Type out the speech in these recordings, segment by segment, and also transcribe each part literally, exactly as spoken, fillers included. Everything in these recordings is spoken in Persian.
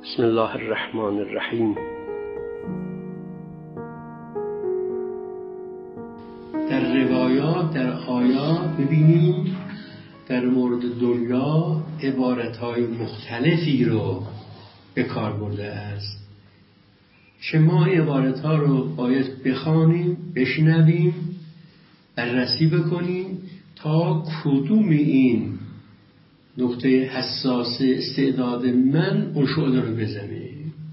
بسم الله الرحمن الرحیم. در روایات، در آیات می‌بینیم در مورد دنیا عبارت‌های مختلفی رو به کار برده است. چه ما عبارت‌ها رو باید بخوانیم، بشنویم، بررسی بکنیم تا کدوم این نقطه حساس استعداد من اون شعله رو بزنه.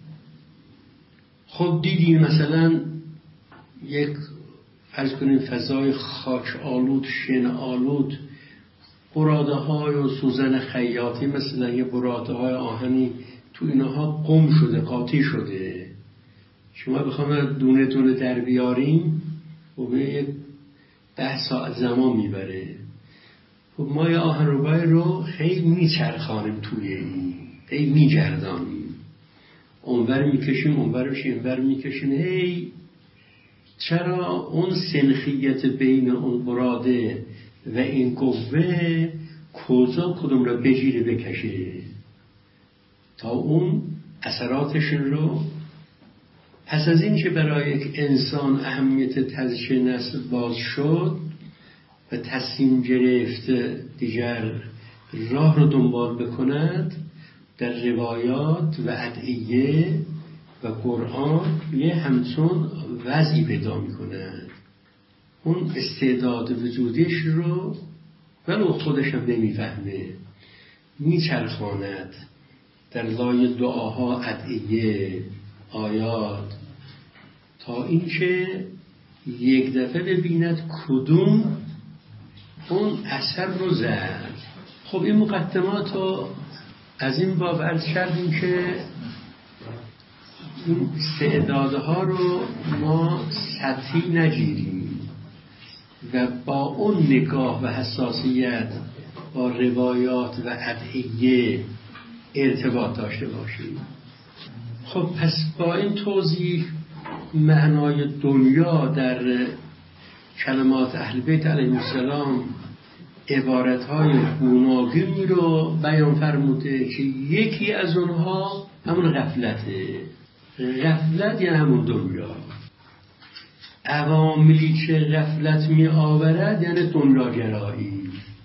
خب دیدیم مثلا یک فرض کنیم فضای خاک آلود، شن آلود، براده های و سوزن خیاطی، مثلا یه براده های آهنی تو اینها قم شده، قاطی شده. شما بخوام دونه دونه در بیاریم و به یک ده ساعت زمان میبره. خب ما یه آهنربای رو خیلی میچرخانیم توی این، خیلی میگردانیم، اونور میکشیم، اونور میشیم، اونور میکشیم. هی چرا اون سنخیت بین اون براده و این قوه کجا کدوم رو بگیره بکشه تا اون اثراتشون رو. پس از این که برای یک انسان اهمیت تزکیه نسل باز شد و تصمیم گرفت دیگر راه رو دنبال بکند، در روایات و ادعیه و قرآن یه همچون وضعی پیدا میکند. اون استعداد وجودیش رو ولو خودش هم نمیفهمه میچرخاند در لای دعاها، ادعیه، آیات، تا اینکه یک دفعه ببیند کدوم اون اثر رو زد. خب این مقدمات رو از این باب عرض کردیم که این استعدادها رو ما سطحی نگیریم و با اون نگاه و حساسیت با روایات و ادعیه ارتباط داشته باشیم. خب پس با این توضیح معنای دنیا در کلمات اهل بیت علیهم السلام عبارت‌های گوناگونی رو بیان فرموده که یکی از اونها همون غفلته. غفلت یعنی همون دنیا. عواملی که غفلت می آورد یعنی دنیاگرایی.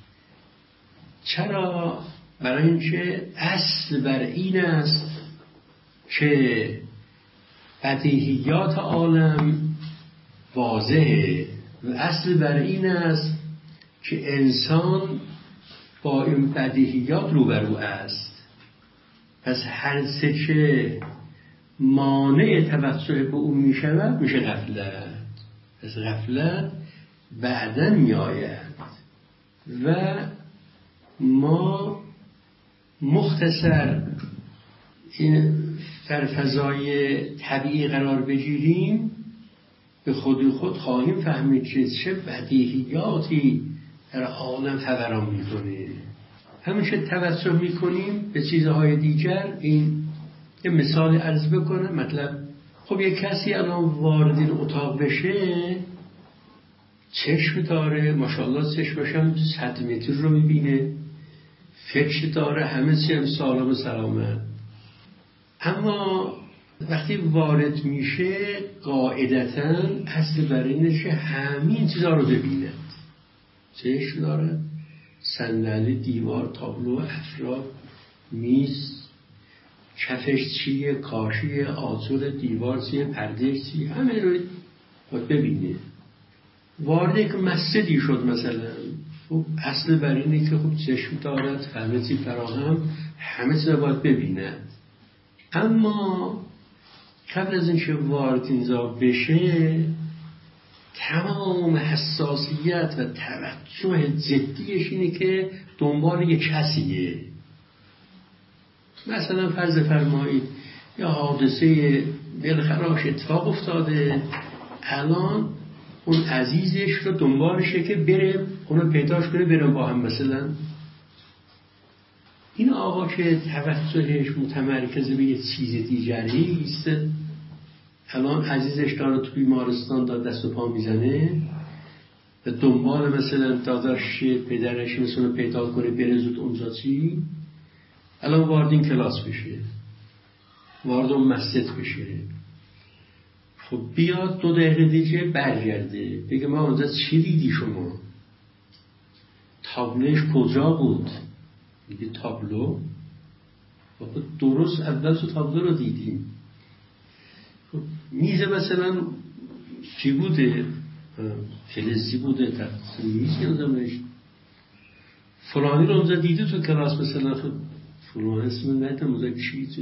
چرا؟ برای اینکه اصل بر این است که بدیهیات عالم واضحه و اصل بر این است که انسان با این بدیهیات روبرو است. پس هر سه که مانع توسل به اون می شود میشه غفلت. پس غفلت بعداً می آید و ما مختصر این در فضای طبیعی قرار بگیریم به خود خود خواهیم فهمید که چه بدیهیاتی در عالم فوران میکنه. همیشه توسل میکنیم به چیزهای دیگر. این یه مثال عرض بکنم. مطلب خب یک کسی الان وارد این اتاق بشه، چشم داره، ماشاءالله چشمش هم صد متر رو میبینه، فکر داره، همه چی هم سالم و سلامت. اما وقتی وارد میشه قاعدتاً اصل بر اینه که همین چیزا رو ببیند. چشم داره، صندلی، دیوار، تابلو، افراد، میز، کفش چیه، کاشیه، آجر دیوار چیه، پرده چیه، همه رو باید ببینه. وارد یک مسجدی شد مثلا، خب اصل بر اینه که خب چشم دارد، همه چی فراهم، همه چیز رو باید ببیند. اما قبل از اینکه وارد اینجا بشه تمام حساسیت و توجه جدیش اینه که دنبال یک کسیه. مثلا فرض فرمایید یا حادثه دلخراش اتفاق افتاده، الان اون عزیزش رو دنبالشه که بره اونو پیداش کنه، برن با هم. مثلا این آقا که توجهش متمرکز به یه چیز دیگری است، الان عزیزش داره تو بیمارستان داد دست و پا میزنه و دنبال مثلا داداش پدرش مثلا پیدا کنه بره زود اونجا چی. الان وارد این کلاس بشه، وارد اون مسجد بشه. خب بیاد دو دقیقه دیگه برگرده بگه ما اونجا چی دیدی شما؟ تابلوش کجا بود؟ میگه تابلو؟ خب درست اول تو تابلو رو دیدیم. خب میزه مثلا چی بوده؟ فلزی بوده، میزی اونجا فلانی رو اونجا دیده تو کلاس مثلا. خب فلان اسم ندم اونجا چی تو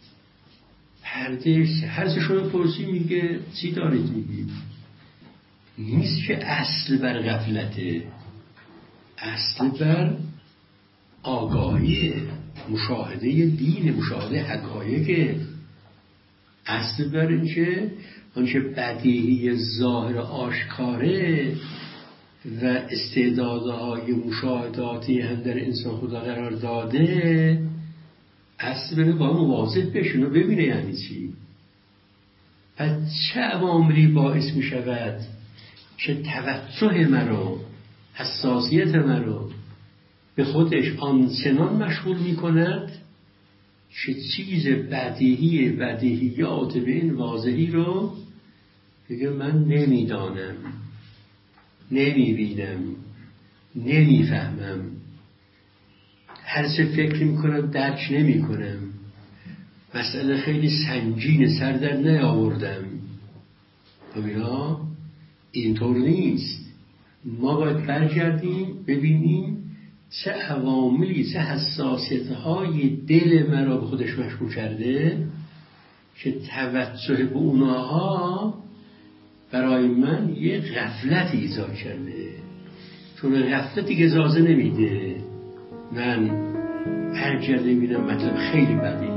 پردهش هر چه شما پرسی میگه چی دارید میگید؟ نیست که اصل بر غفلته، اصل بر آگاهی، مشاهده دین، مشاهده حقایق، اصل بر اینکه آنچه بدیهی ظاهر آشکاره و استعدادهای مشاهداتی هم در انسان خدا قرار داده، اصل بره با مواظب بشون و ببینه یعنی چی. پس چه عواملی باعث می شود که توجه مرا، حساسیت مرا به خودش آنچنان مشغول می کند که چیز بدیهی بدیهیات به این واضحی رو بگه من نمیدانم، نمیبینم، نمیفهمم، هر چه فکر میکنم درک نمیکنم، مسئله خیلی سنگین سر در نیاوردم. ببینا اینطور نیست. ما باید برگردیم ببینیم چه عواملی، چه حساسیت‌های دل مرا به خودش مشغول کرده که توجه به اونها برای من یه غفلت ایجاد کرده. چون غفلتی که اجازه نمیده من برگردم ببینم مطلب خیلی بدی